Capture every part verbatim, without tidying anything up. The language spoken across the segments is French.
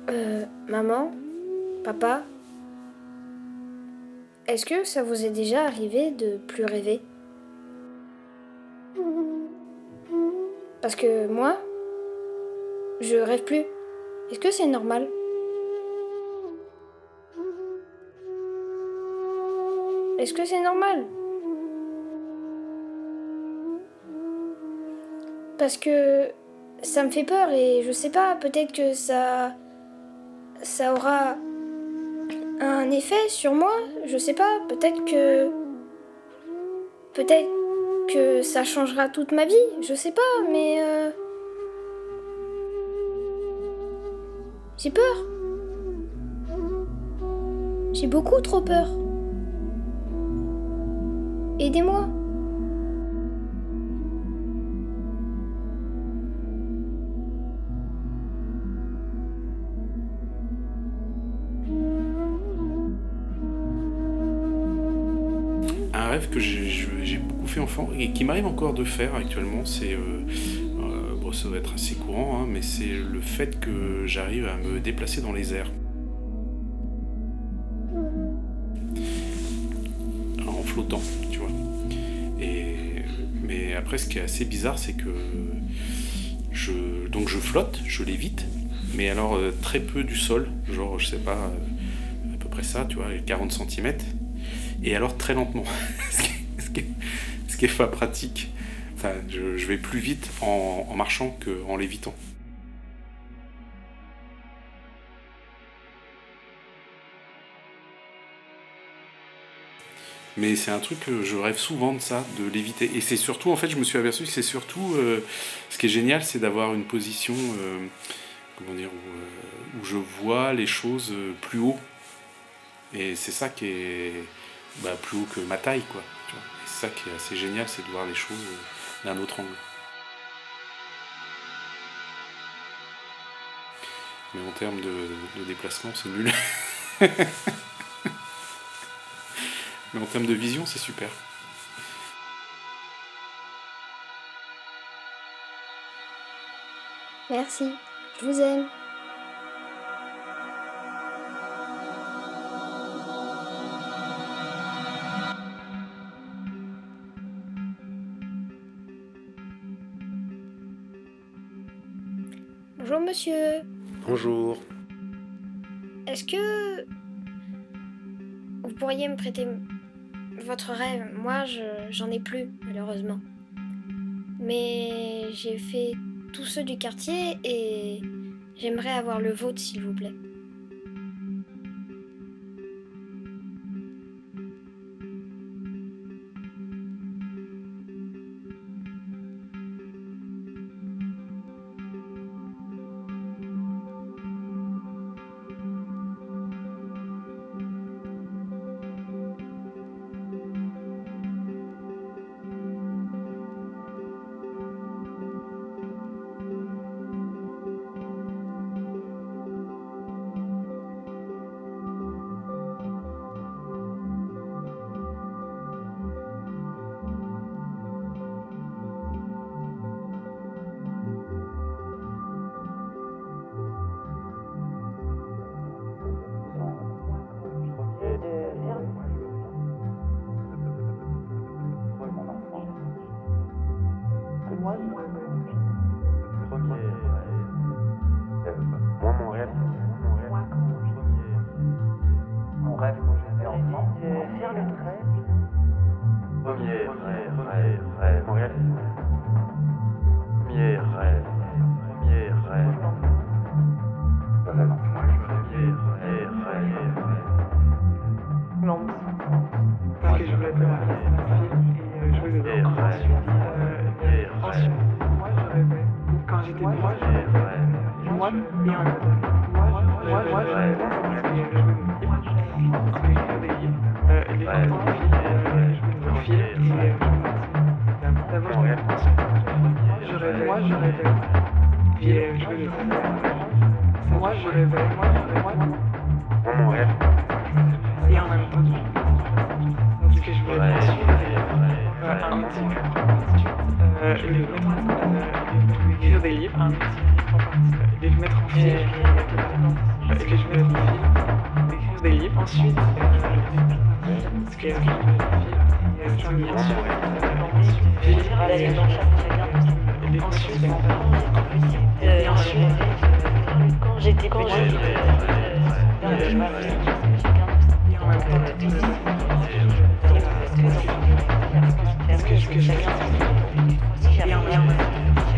Euh, maman, papa, est-ce que ça vous est déjà arrivé de plus rêver? Parce que moi, je rêve plus. Est-ce que c'est normal? Est-ce que c'est normal? Parce que ça me fait peur et je sais pas, peut-être que ça... ça aura un effet sur moi, je sais pas, peut-être que... Peut-être que ça changera toute ma vie, je sais pas, mais... Euh... J'ai peur. J'ai beaucoup trop peur. Aidez-moi. Un rêve que j'ai, j'ai beaucoup fait enfant et qui m'arrive encore de faire actuellement, c'est, euh, euh, bon, ça va être assez courant, hein, mais c'est le fait que j'arrive à me déplacer dans les airs. En flottant, tu vois. Et, mais après, ce qui est assez bizarre, c'est que je, donc je flotte, je lévite, mais alors euh, très peu du sol, genre, je sais pas, euh, à peu près ça, tu vois, quarante centimètres. Et alors très lentement, ce, qui est, ce, qui est, ce qui est pas pratique. Enfin, je, je vais plus vite en, en marchant qu'en lévitant. Mais c'est un truc que je rêve souvent de ça, de léviter. Et c'est surtout, en fait, je me suis aperçu que c'est surtout, euh, ce qui est génial, c'est d'avoir une position, euh, comment dire, où, euh, où je vois les choses plus haut. Et c'est ça qui est... Bah, plus haut que ma taille, quoi. Tu vois. Et c'est ça qui est assez génial, c'est de voir les choses d'un autre angle. Mais en termes de, de déplacement, c'est nul. Mais en termes de vision, c'est super. Merci, je vous aime. Bonjour monsieur. Bonjour. Est-ce que vous pourriez me prêter votre rêve? Moi, je, j'en ai plus, malheureusement. Mais j'ai fait tous ceux du quartier et j'aimerais avoir le vôtre, s'il vous plaît. Moi, moi, le premier rêve. Moi, mon rêve, mon rêve, mon rêve quand j'étais enfant, c'est faire le trait. Premier rêve, rêve, rêve, mon rêve. Premier rêve, premier rêve. Premier rêve, rêve, rêve. Non, parce que je voulais faire ma fille et jouer dedans. Ensuite, moi je rêvais, quand j'étais moi je rêvais, moi et un autre. Moi, moi je rêvais, parce que je jouais une fille, parce que j'écrivais des livres, euh, les enfants, les filles, je jouais une fille, et d'abord je rêvais, je rêvais, moi je rêvais, puis je jouais le moi je rêvais, moi je rêvais, Moi, mon rêve, et en même temps, parce que je voulais bien sûr euh, un outil. Euh, les mettre, euh, écrire des livres, un outil, les mettre en film. ensuite, euh, parce qu'il y a une fille, et euh, j'en ai ensuite, j'ai d'aller dans chacun de ces et ensuite, euh, et ensuite, quand j'étais quand j'étais et en même temps, est-ce que je que je et en même temps,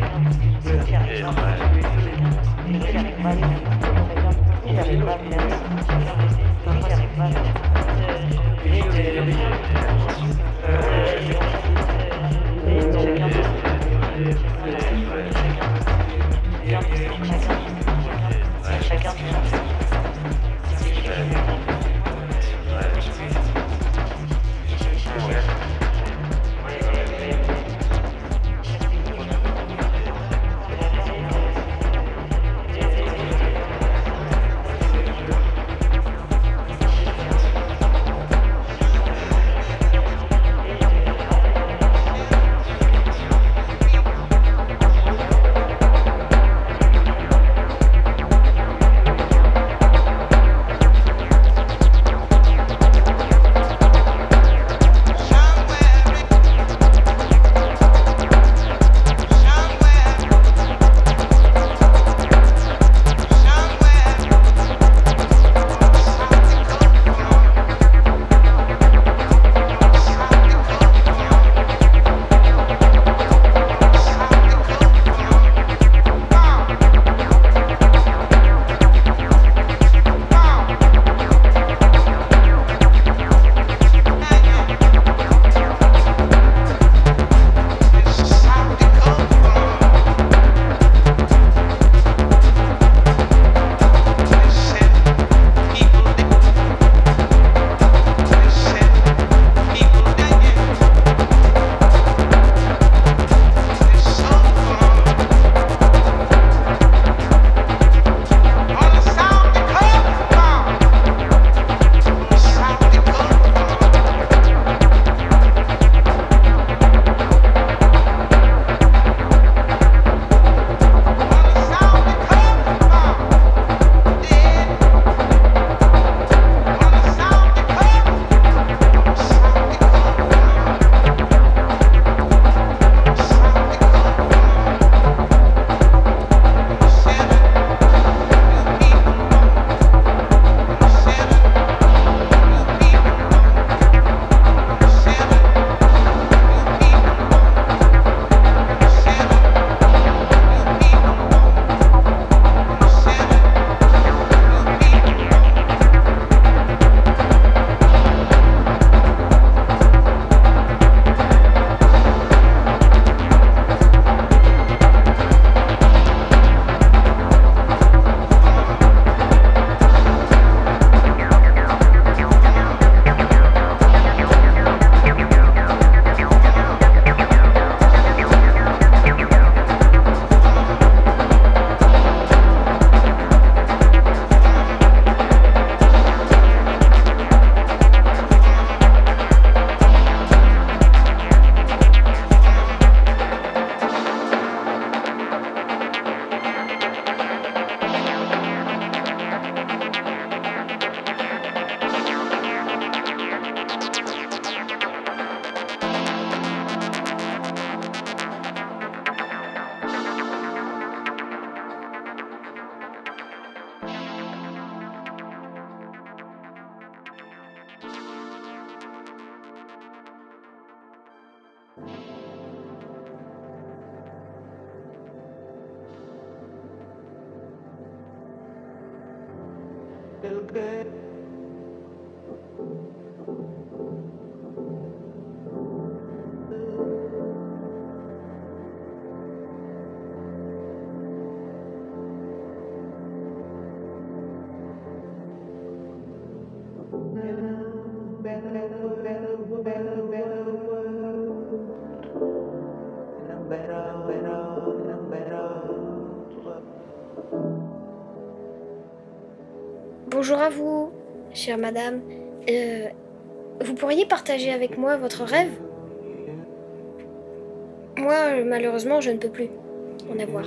Bonjour à vous, chère madame. Euh, vous pourriez partager avec moi votre rêve ? Moi, euh, malheureusement, je ne peux plus en avoir.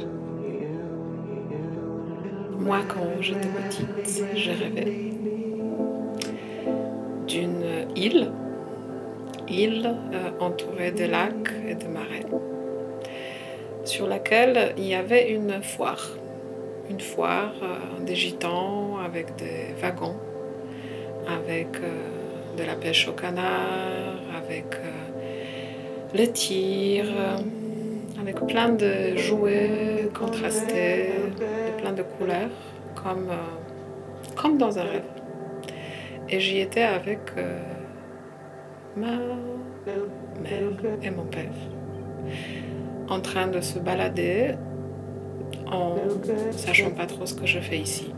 Moi, quand j'étais petite, je rêvais. île, île euh, entourée de lacs et de marais, sur laquelle il y avait une foire, une foire euh, des gitans avec des wagons, avec euh, de la pêche au canard, avec euh, le tir, euh, avec plein de jouets contrastés, de plein de couleurs, comme, euh, comme dans un rêve. Et j'y étais avec euh, ma mère et mon père, en train de se balader, en sachant pas trop ce que je fais ici.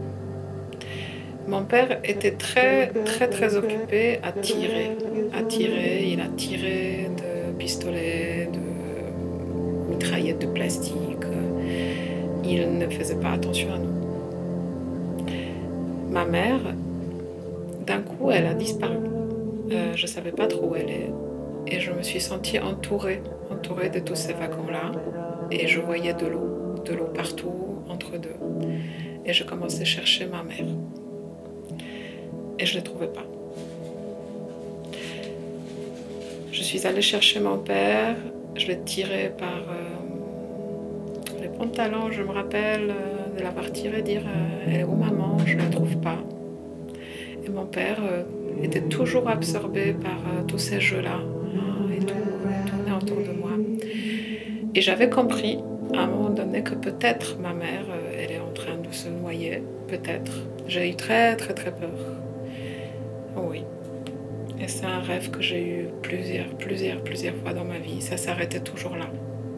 Mon père était très, très, très occupé à tirer. À tirer, il a tiré de pistolets, de mitraillettes de plastique. Il ne faisait pas attention à nous. Ma mère, d'un coup, elle a disparu. Euh, je ne savais pas trop où elle est. Et je me suis sentie entourée, entourée de tous ces wagons-là. Et je voyais de l'eau, de l'eau partout, entre deux. Et je commençais à chercher ma mère. Et je ne les trouvais pas. Je suis allée chercher mon père, je l'ai tiré par euh, les pantalons, je me rappelle euh, de l'avoir tiré, dire euh, « Elle est où maman ? Je ne la trouve pas ». Et mon père euh, était toujours absorbé par euh, tous ces jeux-là, hein, et tout tournait autour de moi. Et j'avais compris à un moment donné que peut-être ma mère, euh, elle est en train de se noyer, peut-être. J'ai eu très très très peur. Oui. Et c'est un rêve que j'ai eu plusieurs, plusieurs, plusieurs fois dans ma vie. Ça s'arrêtait toujours là.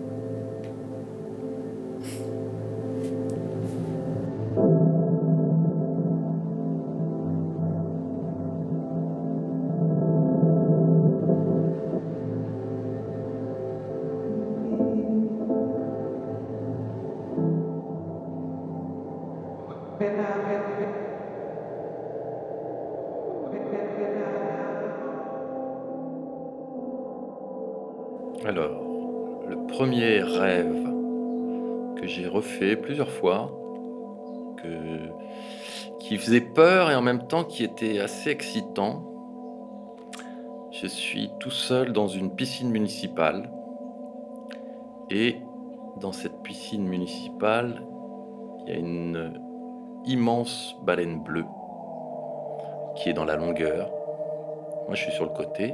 Alors, le premier rêve que j'ai refait plusieurs fois, que, qui faisait peur et en même temps qui était assez excitant. Je suis tout seul dans une piscine municipale et dans cette piscine municipale, il y a une immense baleine bleue qui est dans la longueur. Moi, je suis sur le côté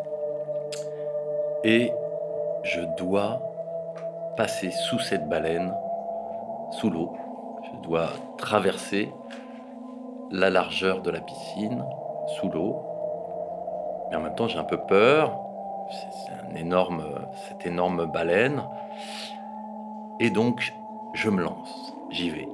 et je dois passer sous cette baleine, sous l'eau. Je dois traverser la largeur de la piscine, sous l'eau. Mais en même temps, j'ai un peu peur. C'est un énorme, cette énorme baleine. Et donc, je me lance. J'y vais.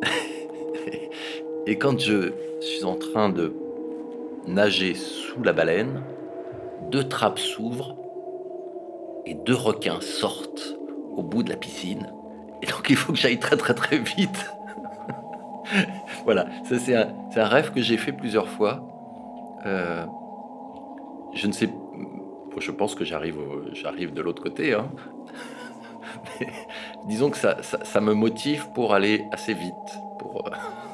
Et quand je suis en train de nager sous la baleine, deux trappes s'ouvrent et deux requins sortent au bout de la piscine. Et donc, il faut que j'aille très, très, très vite. Voilà, ça, c'est un, c'est un rêve que j'ai fait plusieurs fois. Euh, je ne sais... Je pense que j'arrive, au, j'arrive de l'autre côté. Hein. Mais, disons que ça, ça, ça me motive pour aller assez vite. Pour...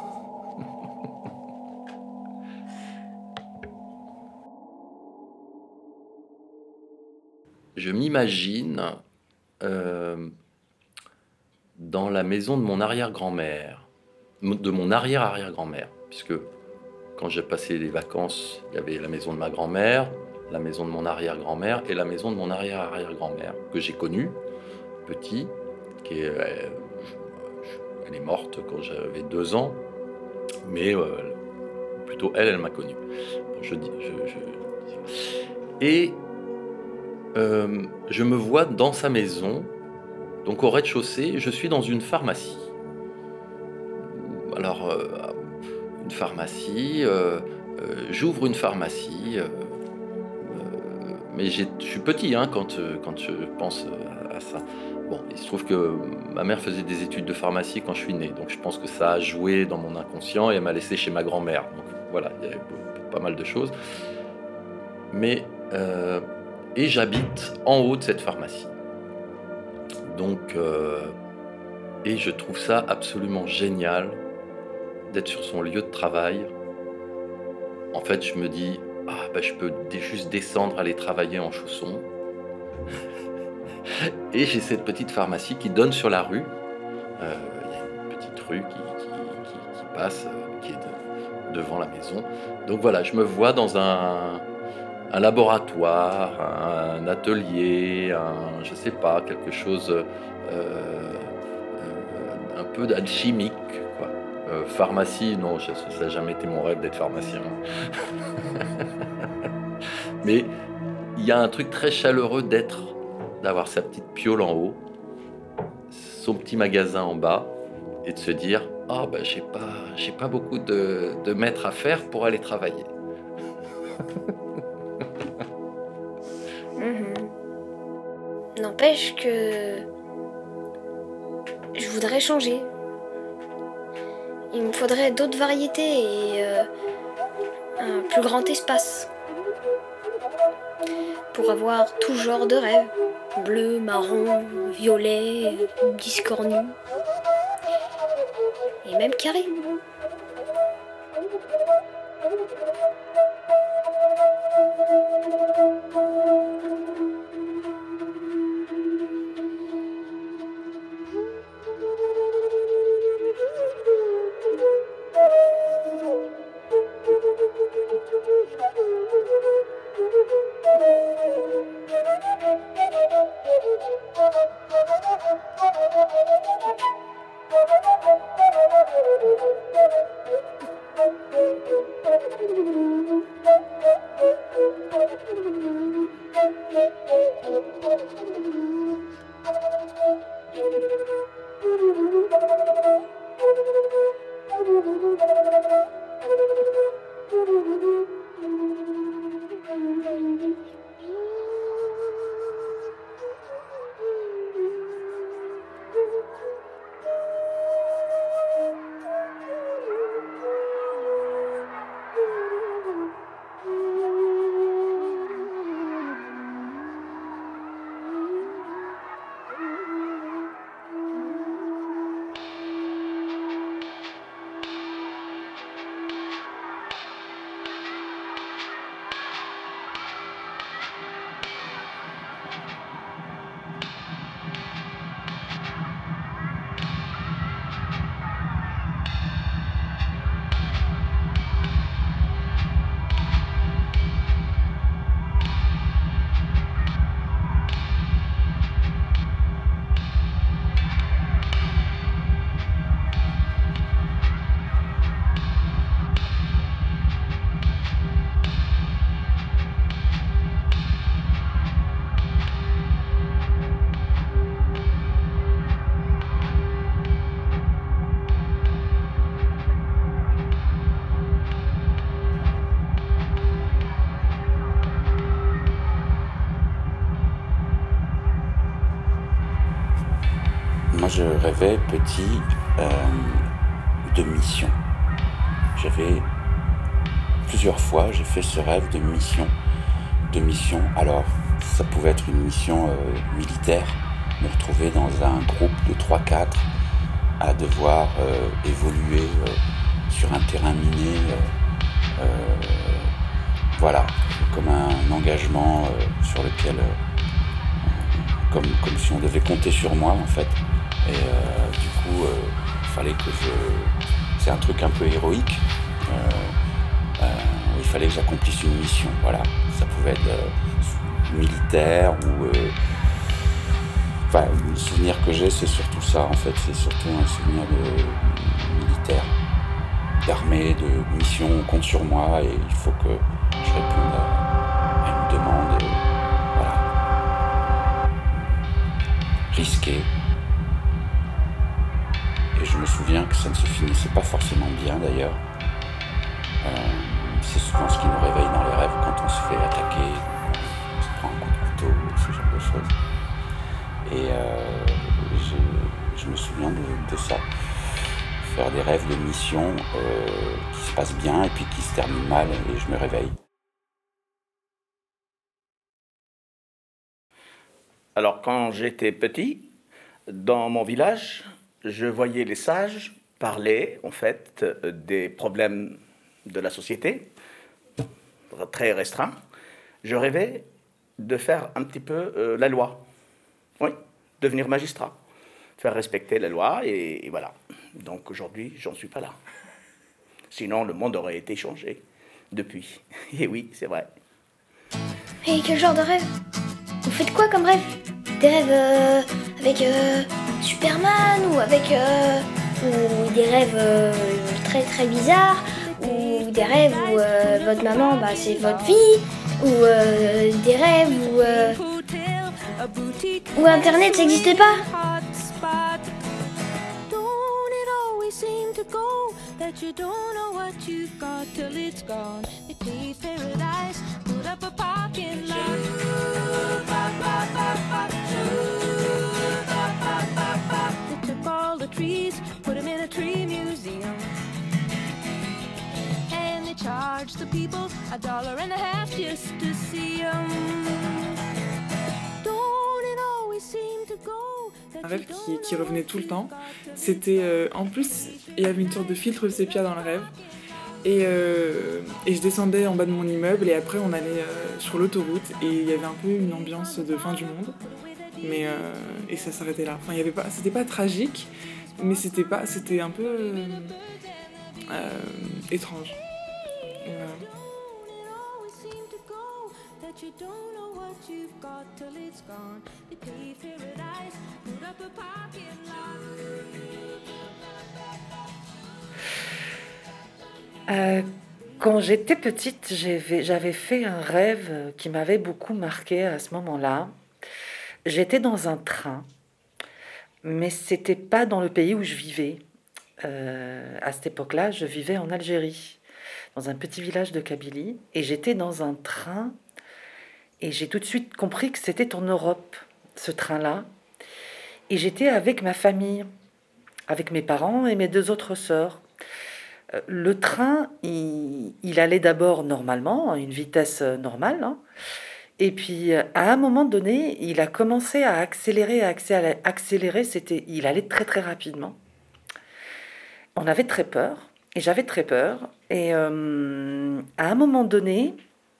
Je m'imagine euh, dans la maison de mon arrière-grand-mère, de mon arrière-arrière-grand-mère, puisque quand j'ai passé les vacances, il y avait la maison de ma grand-mère, la maison de mon arrière-grand-mère et la maison de mon arrière-arrière-grand-mère, que j'ai connue, petit, qui est, elle, elle est morte quand j'avais deux ans, mais euh, plutôt elle, elle m'a connu. Bon, je dis, je, je... Et Euh, je me vois dans sa maison, donc au rez-de-chaussée, je suis dans une pharmacie. Alors, euh, une pharmacie, euh, euh, j'ouvre une pharmacie, euh, euh, mais j'ai, je suis petit hein, quand, euh, quand je pense à, à ça. Bon, il se trouve que ma mère faisait des études de pharmacie quand je suis né, donc je pense que ça a joué dans mon inconscient et elle m'a laissé chez ma grand-mère. Donc voilà, il y avait pas mal de choses. Mais... Euh, Et j'habite en haut de cette pharmacie. Donc, euh, et je trouve ça absolument génial d'être sur son lieu de travail. En fait, je me dis, ah, bah, je peux dé- juste descendre, aller travailler en chaussons. Et j'ai cette petite pharmacie qui donne sur la rue. Euh, Il y a une petite rue qui, qui- qui- qui passe, euh, qui est de- devant la maison. Donc voilà, je me vois dans un, un laboratoire, un atelier, un, je sais pas, quelque chose euh, euh, un peu d'alchimique, quoi. Euh, pharmacie, non, je- ça n'a jamais été mon rêve d'être pharmacien. Mais il y a un truc très chaleureux d'être, d'avoir sa petite piole en haut, son petit magasin en bas, et de se dire, ah ben j'ai pas, j'ai pas beaucoup de, de mètres à faire pour aller travailler. Mhm. N'empêche que je voudrais changer. Il me faudrait d'autres variétés et euh, un plus grand espace pour avoir tout genre de rêves. Bleu, marron, violet, discornu et même carré. Moi, je rêvais petit euh, de mission. J'avais plusieurs fois, j'ai fait ce rêve de mission, de mission. Alors, ça pouvait être une mission euh, militaire, me retrouver dans un groupe de trois quatre à devoir euh, évoluer euh, sur un terrain miné. Euh, euh, voilà, comme un engagement euh, sur lequel, euh, comme, comme si on devait compter sur moi en fait. Et euh, du coup, il euh, fallait que je... C'est un truc un peu héroïque. Euh, euh, il fallait que j'accomplisse une mission, voilà. Ça pouvait être euh, militaire ou... Euh... Enfin, le souvenir que j'ai, c'est surtout ça, en fait. C'est surtout un souvenir de militaire, d'armée, de mission. On compte sur moi et il faut que je réponde à, à une demande. Et, voilà. Risqué. Et je me souviens que ça ne se finissait pas forcément bien d'ailleurs. Euh, c'est souvent ce qui nous réveille dans les rêves quand on se fait attaquer, on se prend un coup de couteau, ce genre de choses. Et euh, je, je me souviens de, de ça. Faire des rêves de mission euh, qui se passent bien et puis qui se terminent mal et je me réveille. Alors quand j'étais petit, dans mon village, je voyais les sages parler en fait des problèmes de la société, très restreint, je rêvais de faire un petit peu euh, la loi. Oui, devenir magistrat, faire respecter la loi, et, et voilà. Donc aujourd'hui, j'en suis pas là. Sinon, le monde aurait été changé depuis. Et oui, c'est vrai. Et quel genre de rêve? Vous faites quoi comme rêve? Des rêves euh, avec euh, Superman ou avec euh, ou des rêves euh, très très bizarres, ou des rêves où euh, votre maman bah, c'est votre vie, ou euh, des rêves où, euh, où internet ça n'existait pas. That you don't know what you've got till it's gone. They paved paradise, put up a parking lot. They took all the trees, put them in a tree museum. And they charged the people a dollar and a half just to see them. Don't it always seem to go? Un rêve qui, qui revenait tout le temps. C'était euh, en plus, il y avait une sorte de filtre sépia dans le rêve. Et, euh, et je descendais en bas de mon immeuble et après on allait euh, sur l'autoroute et il y avait un peu une ambiance de fin du monde. Mais euh, et ça s'arrêtait là. Enfin, il y avait pas, c'était pas tragique, mais c'était pas, c'était un peu euh, euh, étrange. Et voilà. You don't know what you've got till it's gone. They paved paradise, put up a parking lot. Euh, quand j'étais petite, j'avais, j'avais fait un rêve qui m'avait beaucoup marqué à ce moment-là. J'étais dans un train, mais c'était pas dans le pays où je vivais. Euh, à cette époque-là, je vivais en Algérie, dans un petit village de Kabylie, et j'étais dans un train. Et j'ai tout de suite compris que c'était en Europe, ce train-là. Et j'étais avec ma famille, avec mes parents et mes deux autres sœurs. Le train, il, il allait d'abord normalement, à une vitesse normale. Hein. Et puis, à un moment donné, il a commencé à accélérer, à accélérer. accélérer c'était, il allait très, très rapidement. On avait très peur, et j'avais très peur. Et euh, à un moment donné...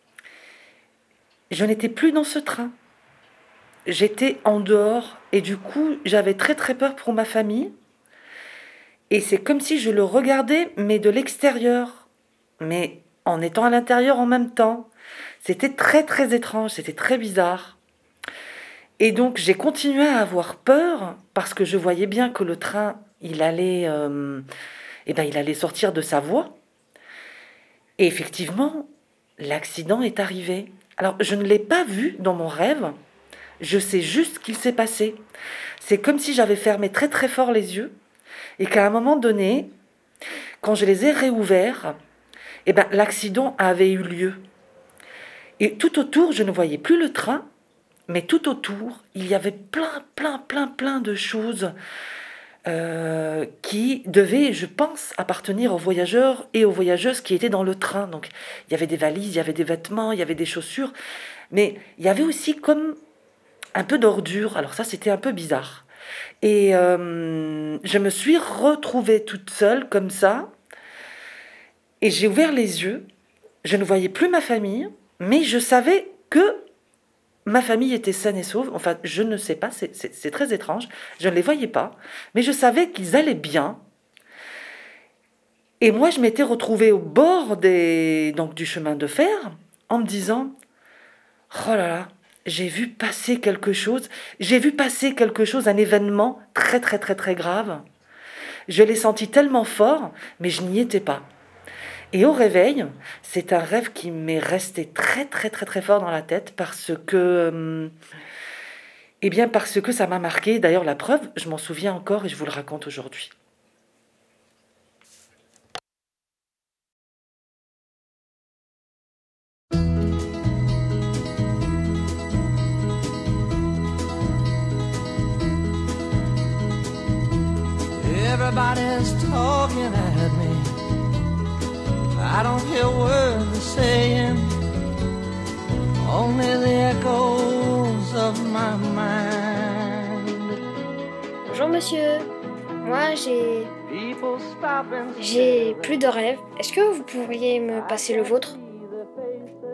je n'étais plus dans ce train. J'étais en dehors et du coup, j'avais très très peur pour ma famille. Et c'est comme si je le regardais, mais de l'extérieur, mais en étant à l'intérieur en même temps. C'était très très étrange, c'était très bizarre. Et donc, j'ai continué à avoir peur parce que je voyais bien que le train, il allait, euh, eh ben, il allait sortir de sa voie. Et effectivement, l'accident est arrivé. Alors, je ne l'ai pas vu dans mon rêve, je sais juste ce qu'il s'est passé. C'est comme si j'avais fermé très très fort les yeux et qu'à un moment donné, quand je les ai réouverts, eh ben, l'accident avait eu lieu. Et tout autour, je ne voyais plus le train, mais tout autour, il y avait plein, plein, plein, plein de choses euh, qui devaient, je pense, appartenir aux voyageurs et aux voyageuses qui étaient dans le train. Donc, il y avait des valises, il y avait des vêtements, il y avait des chaussures, mais il y avait aussi comme un peu d'ordures. Alors ça, c'était un peu bizarre. Et euh, je me suis retrouvée toute seule comme ça, et j'ai ouvert les yeux. Je ne voyais plus ma famille, mais je savais que ma famille était saine et sauve. Enfin, je ne sais pas, c'est, c'est, c'est très étrange. Je ne les voyais pas, mais je savais qu'ils allaient bien. Et moi, je m'étais retrouvée au bord des, donc, du chemin de fer en me disant « Oh là là, j'ai vu passer quelque chose. J'ai vu passer quelque chose, un événement très, très, très, très grave. Je l'ai senti tellement fort, mais je n'y étais pas. » Et au réveil, c'est un rêve qui m'est resté très très très très fort dans la tête parce que, euh, eh bien parce que ça m'a marqué. D'ailleurs, la preuve, je m'en souviens encore et je vous le raconte aujourd'hui. Everybody's talking at me. I don't hear words they're saying, only the echoes of my mind. Bonjour monsieur, moi j'ai... J'ai plus de rêve. Est-ce que vous pourriez me passer le vôtre?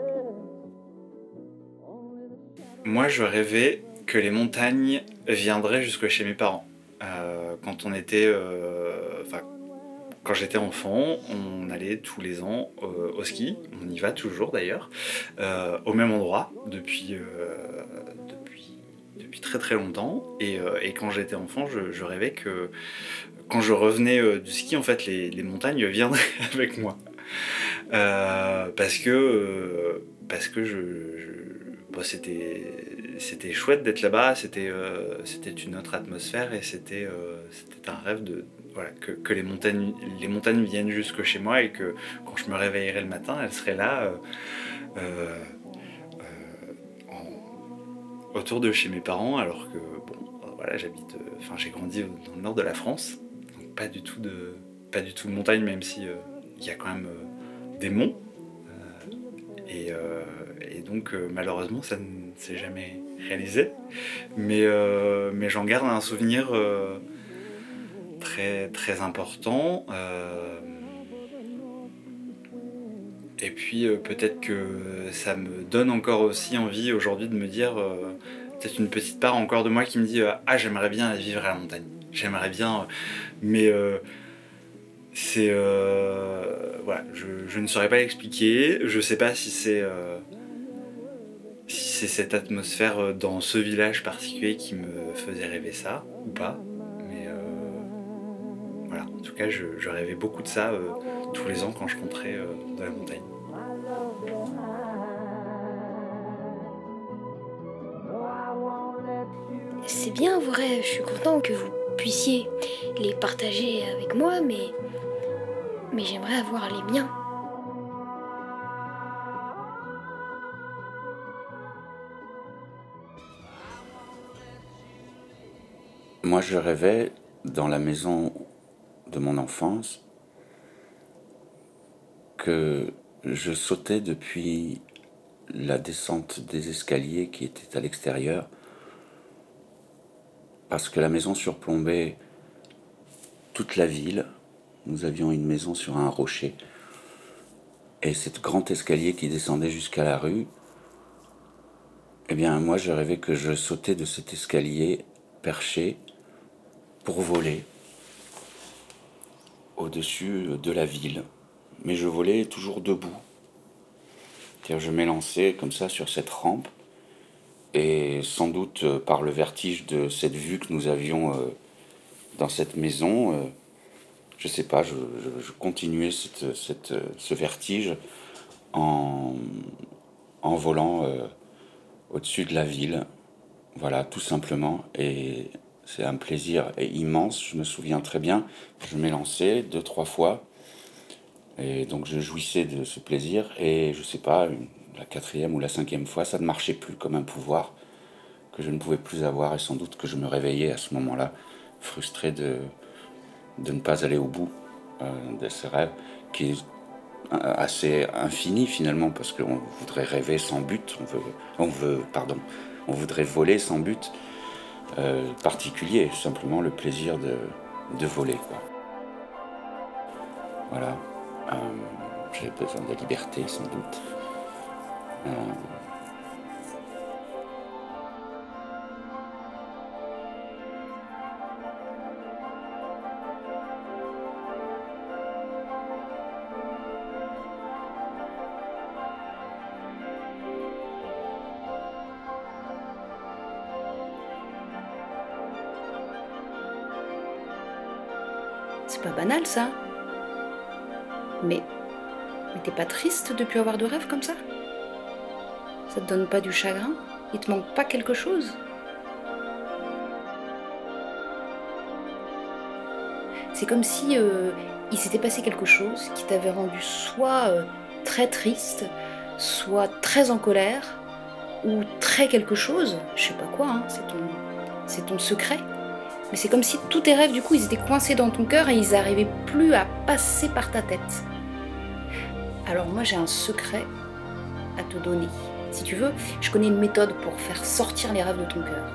Moi, je rêvais que les montagnes viendraient jusque chez mes parents. Euh, quand on était, euh, enfin, quand j'étais enfant, on allait tous les ans euh, au ski. On y va toujours d'ailleurs, euh, au même endroit depuis, euh, depuis, depuis très très longtemps. Et, euh, et quand j'étais enfant, je, je rêvais que quand je revenais euh, du ski, en fait, les, les montagnes viendraient avec moi. Euh, parce que, euh, parce que je, je bon, c'était, c'était chouette d'être là-bas, c'était, euh, c'était une autre atmosphère et c'était, euh, c'était un rêve de, voilà, que, que les, montagnes, les montagnes viennent jusque chez moi et que quand je me réveillerais le matin, elles seraient là euh, euh, euh, en, autour de chez mes parents, alors que bon, voilà, j'habite, enfin, j'ai grandi dans le nord de la France, donc pas du tout de, pas du tout de montagne, même si il euh, y a quand même euh, des monts. Et, euh, et donc euh, malheureusement ça ne s'est jamais réalisé, mais, euh, mais j'en garde un souvenir euh, très, très important. Euh, et puis euh, peut-être que ça me donne encore aussi envie aujourd'hui de me dire, euh, peut-être une petite part encore de moi qui me dit euh, ah j'aimerais bien vivre à la montagne, j'aimerais bien, euh, mais... Euh, C'est euh, voilà, je, je ne saurais pas l'expliquer. Je sais pas si c'est euh, si c'est cette atmosphère dans ce village particulier qui me faisait rêver ça ou pas. Mais euh, voilà, en tout cas, je, je rêvais beaucoup de ça euh, tous les ans quand je rentrais euh, dans la montagne. C'est bien vos rêves, je suis content que vous puissiez les partager avec moi, mais mais j'aimerais avoir les miens. Moi, je rêvais, dans la maison de mon enfance, que je sautais depuis la descente des escaliers qui étaient à l'extérieur, parce que la maison surplombait toute la ville. Nous avions une maison sur un rocher. Et ce grand escalier qui descendait jusqu'à la rue, eh bien, moi, je rêvais que je sautais de cet escalier perché pour voler au-dessus de la ville. Mais je volais toujours debout. C'est-à-dire, je m'élançais comme ça sur cette rampe, et sans doute par le vertige de cette vue que nous avions euh, dans cette maison, euh, je sais pas, je, je, je continuais cette, cette, ce vertige en, en volant euh, au-dessus de la ville. Voilà, tout simplement. Et c'est un plaisir immense, je me souviens très bien. Je m'élançais deux, trois fois. Et donc je jouissais de ce plaisir. Et je sais pas, une, la quatrième ou la cinquième fois, ça ne marchait plus comme un pouvoir que je ne pouvais plus avoir. Et sans doute que je me réveillais à ce moment-là, frustré de, de ne pas aller au bout euh, de ce rêve, qui est assez infini finalement, parce qu'on voudrait rêver sans but, on veut, on veut, pardon, on voudrait voler sans but euh, particulier, simplement le plaisir de, de voler, quoi. Voilà, euh, j'ai besoin de liberté sans doute. Euh, C'est pas banal ça. Mais, mais t'es pas triste depuis avoir de rêves comme ça? Ça te donne pas du chagrin? Il te manque pas quelque chose? C'est comme si euh, il s'était passé quelque chose qui t'avait rendu soit euh, très triste, soit très en colère, ou très quelque chose, je sais pas quoi, hein, c'est ton, c'est ton secret. Mais c'est comme si tous tes rêves, du coup, ils étaient coincés dans ton cœur et ils n'arrivaient plus à passer par ta tête. Alors moi, j'ai un secret à te donner. Si tu veux, je connais une méthode pour faire sortir les rêves de ton cœur.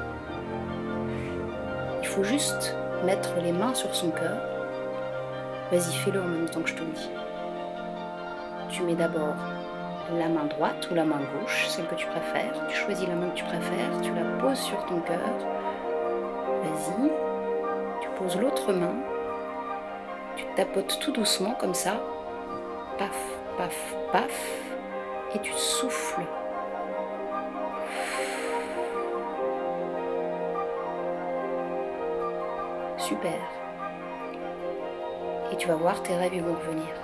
Il faut juste mettre les mains sur son cœur. Vas-y, fais-le en même temps que je te le dis. Tu mets d'abord la main droite ou la main gauche, celle que tu préfères. Tu choisis la main que tu préfères, tu la poses sur ton cœur. Vas-y. Tu poses l'autre main. Tu tapotes tout doucement comme ça. Paf, paf, paf. Et tu souffles. Super. Et tu vas voir, tes rêves ils vont revenir.